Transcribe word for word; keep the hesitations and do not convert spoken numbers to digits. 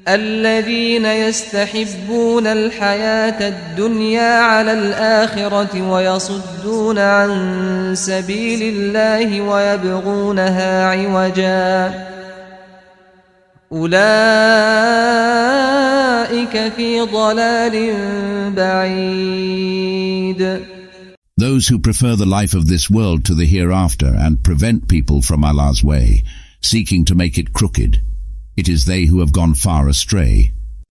الذين يستحبون الحياة الدنيا على الآخرة ويصدون عن سبيل الله ويبغونها عوجا أولئك في ضلال بعيد. Those who prefer the life of this world to the hereafter and prevent people from Allah's way, seeking to make it crooked, it is they who have gone far astray.